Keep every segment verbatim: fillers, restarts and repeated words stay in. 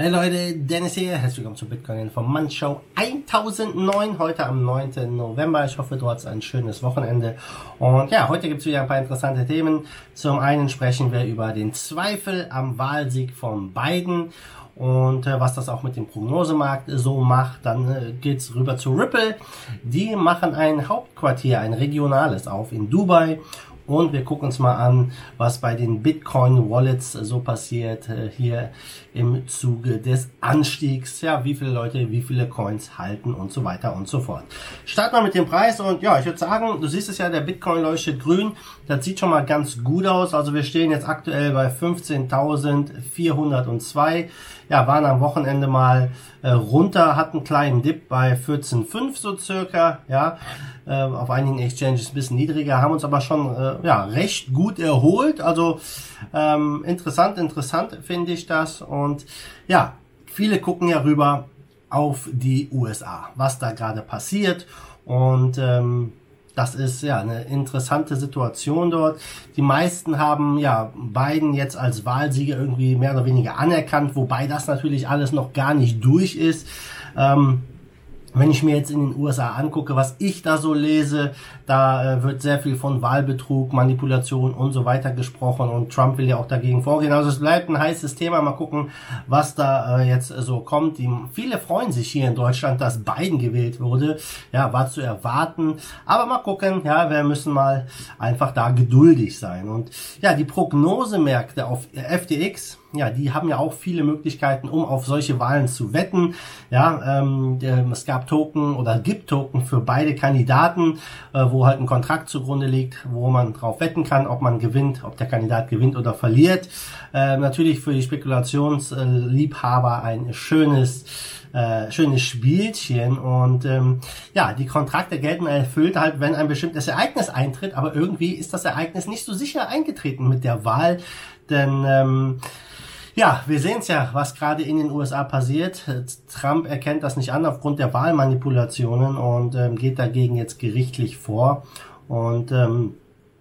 Hey Leute, Dennis hier, herzlich willkommen zur Bitcoin Informationsshow tausendneun, heute am neunten November. Ich hoffe, du hattest ein schönes Wochenende. Und ja, heute gibt es wieder ein paar interessante Themen. Zum einen sprechen wir über den Zweifel am Wahlsieg von Biden und äh, was das auch mit dem Prognosemarkt so macht. Dann äh, geht's rüber zu Ripple. Die machen ein Hauptquartier, ein regionales auf in Dubai. Und wir gucken uns mal an, was bei den Bitcoin-Wallets so passiert äh, hier im Zuge des Anstiegs. Ja, wie viele Leute, wie viele Coins halten und so weiter und so fort. Starten wir mit dem Preis und ja, ich würde sagen, du siehst es ja, der Bitcoin leuchtet grün. Das sieht schon mal ganz gut aus. Also wir stehen jetzt aktuell bei fünfzehntausendvierhundertzwei. Ja, waren am Wochenende mal äh, runter, hatten einen kleinen Dip bei vierzehn Komma fünf so circa, ja. Äh, auf einigen Exchanges ein bisschen niedriger, haben uns aber schon äh, ja recht gut erholt. Also ähm, interessant, interessant finde ich das. Und ja, viele gucken ja rüber auf die U S A, was da gerade passiert. Und ähm, das ist ja eine interessante Situation dort. Die meisten haben ja Biden jetzt als Wahlsieger irgendwie mehr oder weniger anerkannt, wobei das natürlich alles noch gar nicht durch ist. Ähm, Wenn ich mir jetzt in den U S A angucke, was ich da so lese, da äh, wird sehr viel von Wahlbetrug, Manipulation und so weiter gesprochen und Trump will ja auch dagegen vorgehen. Also es bleibt ein heißes Thema. Mal gucken, was da äh, jetzt so kommt. Die, viele freuen sich hier in Deutschland, dass Biden gewählt wurde. Ja, war zu erwarten. Aber mal gucken, ja, wir müssen mal einfach da geduldig sein. Und ja, die Prognosemärkte auf F T X, ja, die haben ja auch viele Möglichkeiten, um auf solche Wahlen zu wetten. Ja, ähm, der, es gab Token oder gibt Token für beide Kandidaten, äh, wo halt ein Kontrakt zugrunde liegt, wo man drauf wetten kann, ob man gewinnt, ob der Kandidat gewinnt oder verliert. Äh, natürlich für die Spekulationsliebhaber ein schönes Äh, schönes Spielchen und ähm, ja, die Kontrakte gelten erfüllt halt, wenn ein bestimmtes Ereignis eintritt, aber irgendwie ist das Ereignis nicht so sicher eingetreten mit der Wahl, denn ähm, ja, wir sehen es ja, was gerade in den U S A passiert. Trump erkennt das nicht an aufgrund der Wahlmanipulationen und ähm, geht dagegen jetzt gerichtlich vor und ähm,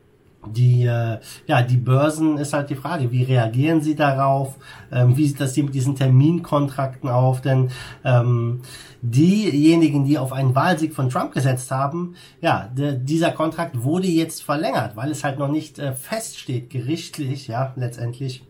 Die, äh, ja, die Börsen ist halt die Frage, wie reagieren sie darauf, ähm, wie sieht das hier mit diesen Terminkontrakten auf, denn ähm, diejenigen, die auf einen Wahlsieg von Trump gesetzt haben, ja, de, dieser Kontrakt wurde jetzt verlängert, weil es halt noch nicht äh, feststeht, gerichtlich, ja, letztendlich.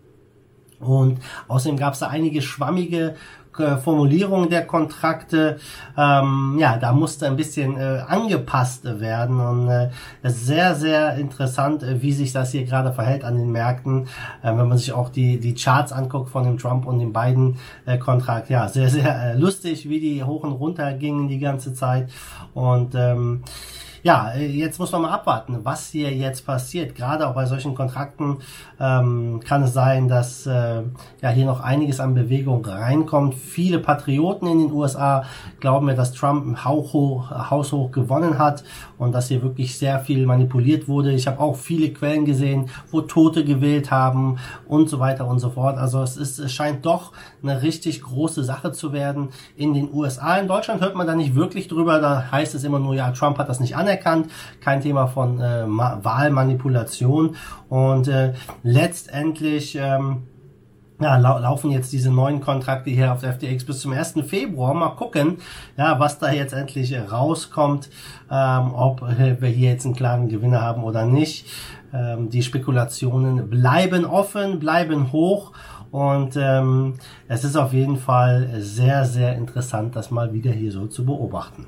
Und außerdem gab es da einige schwammige äh, Formulierungen der Kontrakte. Ähm, ja, da musste ein bisschen äh, angepasst werden. Und äh, es ist sehr, sehr interessant, äh, wie sich das hier gerade verhält an den Märkten. Äh, wenn man sich auch die die Charts anguckt von dem Trump und dem Biden-Kontrakt. Äh, ja, sehr, sehr äh, lustig, wie die hoch und runter gingen die ganze Zeit. Und ähm, ja, jetzt muss man mal abwarten, was hier jetzt passiert. Gerade auch bei solchen Kontrakten ähm, kann es sein, dass äh, ja hier noch einiges an Bewegung reinkommt. Viele Patrioten in den U S A glauben ja, dass Trump haushoch, haushoch gewonnen hat und dass hier wirklich sehr viel manipuliert wurde. Ich habe auch viele Quellen gesehen, wo Tote gewählt haben und so weiter und so fort. Also es ist, es scheint doch eine richtig große Sache zu werden in den U S A. In Deutschland hört man da nicht wirklich drüber. Da heißt es immer nur, ja, Trump hat das nicht anerkannt. Anerkannt, kein Thema von äh, Wahlmanipulation und äh, letztendlich ähm, ja, lau laufen jetzt diese neuen Kontrakte hier auf der F T X bis zum ersten Februar. Mal gucken, ja, was da jetzt endlich rauskommt, ähm, ob äh, wir hier jetzt einen klaren Gewinner haben oder nicht. Ähm, die Spekulationen bleiben offen, bleiben hoch. Und ähm, es ist auf jeden Fall sehr, sehr interessant, das mal wieder hier so zu beobachten.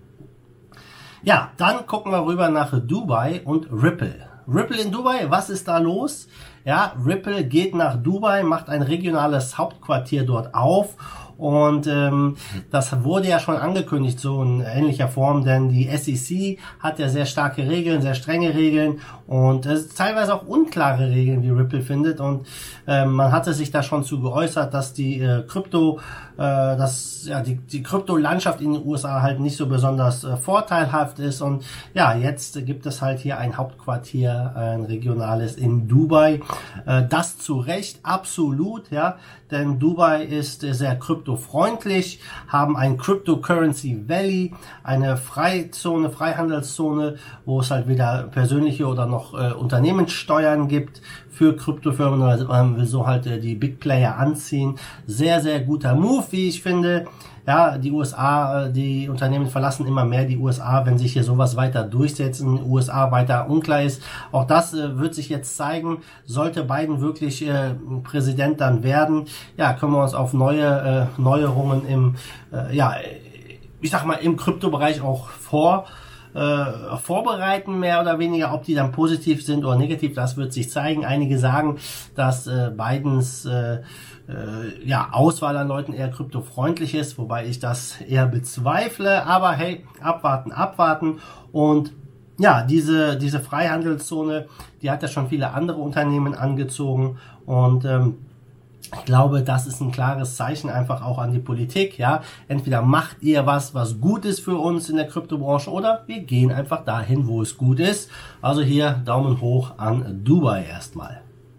Ja, dann gucken wir rüber nach Dubai und Ripple. Ripple in Dubai, was ist da los? Ja, Ripple geht nach Dubai, macht ein regionales Hauptquartier dort auf. Und ähm, das wurde ja schon angekündigt, so in ähnlicher Form, denn die S E C hat ja sehr starke Regeln, sehr strenge Regeln und es ist teilweise auch unklare Regeln, wie Ripple findet. Und ähm, man hatte sich da schon zu geäußert, dass die äh, Krypto, äh, dass ja die die Kryptolandschaft in den U S A halt nicht so besonders äh, vorteilhaft ist. Und ja, jetzt gibt es halt hier ein Hauptquartier, ein regionales in Dubai. Äh, das zu Recht, absolut, ja, denn Dubai ist äh, sehr kryptofreundlich, haben ein Cryptocurrency Valley, eine Freizone, Freihandelszone, wo es halt weder persönliche oder noch äh, Unternehmenssteuern gibt für Kryptofirmen, oder man will so halt äh, die Big Player anziehen. Sehr, sehr guter Move, wie ich finde. Ja, die U S A, die Unternehmen verlassen immer mehr die U S A, wenn sich hier sowas weiter durchsetzen, U S A weiter unklar ist. Auch das äh, wird sich jetzt zeigen. Sollte Biden wirklich äh, Präsident dann werden, ja, können wir uns auf neue äh, Neuerungen im, äh, ja, ich sag mal, im Kryptobereich auch vor Äh, vorbereiten, mehr oder weniger. Ob die dann positiv sind oder negativ, das wird sich zeigen. Einige sagen, dass äh, Bidens äh, äh, ja, Auswahl an Leuten eher kryptofreundlich ist, wobei ich das eher bezweifle. Aber hey, abwarten, abwarten. Und ja, diese diese Freihandelszone, die hat ja schon viele andere Unternehmen angezogen. Und ähm, ich glaube, das ist ein klares Zeichen einfach auch an die Politik, ja. Entweder macht ihr was, was gut ist für uns in der Kryptobranche, oder wir gehen einfach dahin, wo es gut ist. Also hier Daumen hoch an Dubai erstmal.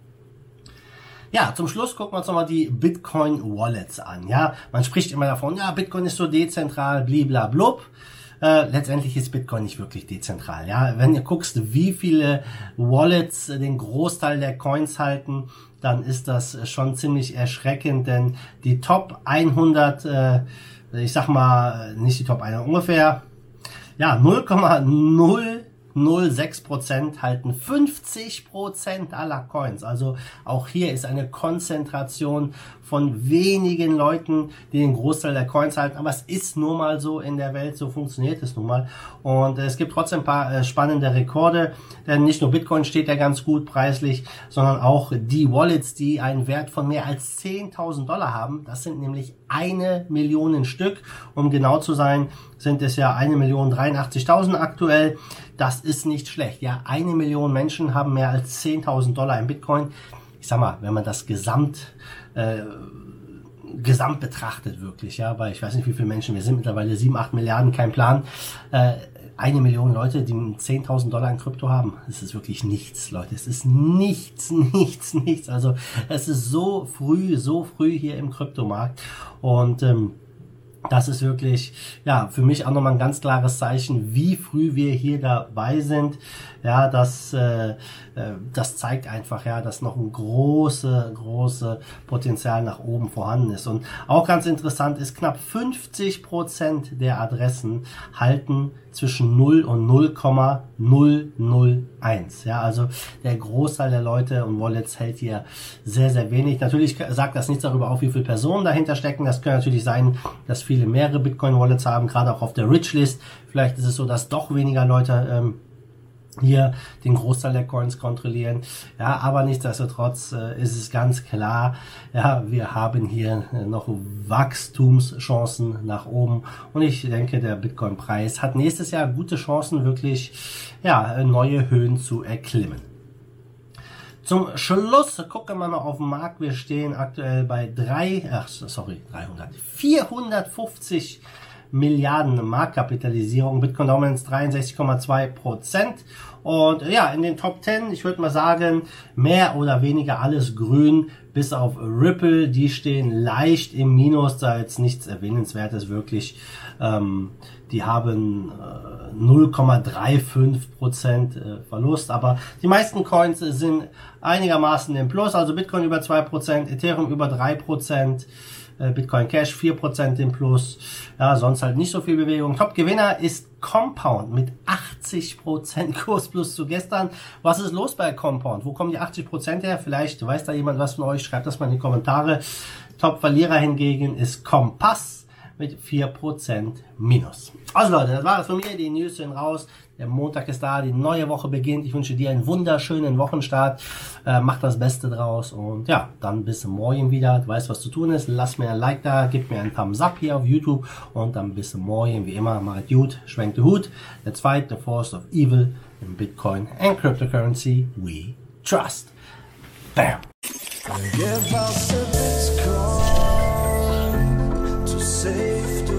Ja, zum Schluss gucken wir uns nochmal die Bitcoin-Wallets an, ja. Man spricht immer davon, ja, Bitcoin ist so dezentral, bliblablub. Äh, letztendlich ist Bitcoin nicht wirklich dezentral. Ja, wenn ihr guckst, wie viele Wallets den Großteil der Coins halten, dann ist das schon ziemlich erschreckend, denn die Top hundert, äh, ich sag mal, nicht die Top hundert, ungefähr, ja, null Komma null null sechs Prozent halten fünfzig Prozent aller Coins. Also auch hier ist eine Konzentration von wenigen Leuten, die den Großteil der Coins halten. Aber es ist nun mal so in der Welt, so funktioniert es nun mal. Und es gibt trotzdem ein paar äh, spannende Rekorde, denn nicht nur Bitcoin steht ja ganz gut preislich, sondern auch die Wallets, die einen Wert von mehr als zehntausend Dollar haben. Das sind nämlich eine Million Stück. Um genau zu sein, sind es ja eine Million dreiundachtzigtausend aktuell. Das ist nicht schlecht. Ja, eine Million Menschen haben mehr als zehntausend Dollar in Bitcoin. Ich sag mal, wenn man das Gesamt, äh, Gesamt betrachtet wirklich, ja, weil ich weiß nicht, wie viele Menschen wir sind, mittlerweile sieben, acht Milliarden, kein Plan. Äh, eine Million Leute, die zehntausend Dollar in Krypto haben. Das ist wirklich nichts, Leute. Es ist nichts, nichts, nichts. Also es ist so früh, so früh hier im Kryptomarkt. Und ähm, das ist wirklich, ja, für mich auch nochmal ein ganz klares Zeichen, wie früh wir hier dabei sind. Ja, das, äh, das zeigt einfach, ja, dass noch ein große, große Potenzial nach oben vorhanden ist. Und auch ganz interessant ist, knapp fünfzig Prozent der Adressen halten zwischen null und null Komma null null eins. Ja, also der Großteil der Leute und Wallets hält hier sehr, sehr wenig. Natürlich sagt das nichts darüber auf, wie viele Personen dahinter stecken. Das kann natürlich sein, dass viele mehrere Bitcoin-Wallets haben, gerade auch auf der Rich-List. Vielleicht ist es so, dass doch weniger Leute ähm, hier den Großteil der Coins kontrollieren. Ja, aber nichtsdestotrotz äh, ist es ganz klar, ja, wir haben hier äh, noch Wachstumschancen nach oben, und ich denke, der Bitcoin-Preis hat nächstes Jahr gute Chancen, wirklich, ja, neue Höhen zu erklimmen. Zum Schluss gucken wir noch auf den Markt. Wir stehen aktuell bei drei, ach, sorry, dreihundert, vierhundertfünfzig Milliarden Marktkapitalisierung. Bitcoin Dominance dreiundsechzig Komma zwei Prozent. Und ja, in den Top zehn, ich würde mal sagen, mehr oder weniger alles grün, bis auf Ripple. Die stehen leicht im Minus, da jetzt nichts Erwähnenswertes wirklich. Ähm, die haben äh, null Komma fünfunddreißig Prozent äh, Verlust, aber die meisten Coins sind einigermaßen im Plus. Also Bitcoin über zwei Prozent, Ethereum über drei Prozent. Bitcoin Cash vier Prozent im Plus, ja, sonst halt nicht so viel Bewegung. Top-Gewinner ist Compound mit achtzig Prozent Kursplus zu gestern. Was ist los bei Compound? Wo kommen die achtzig Prozent her? Vielleicht weiß da jemand was von euch, schreibt das mal in die Kommentare. Top-Verlierer hingegen ist Kompass mit vier Prozent Minus. Also Leute, das war es von mir, die News sind raus. Der Montag ist da, die neue Woche beginnt. Ich wünsche dir einen wunderschönen Wochenstart. Äh, mach das Beste draus und ja, dann bis morgen wieder. Du weißt, was zu tun ist. Lass mir ein Like da, gib mir einen Thumbs up hier auf YouTube und dann bis morgen. Wie immer, macht gut, schwenkt den Hut. Der zweite, the force of evil in Bitcoin and cryptocurrency we trust. Bam! Give us a Bitcoin to save the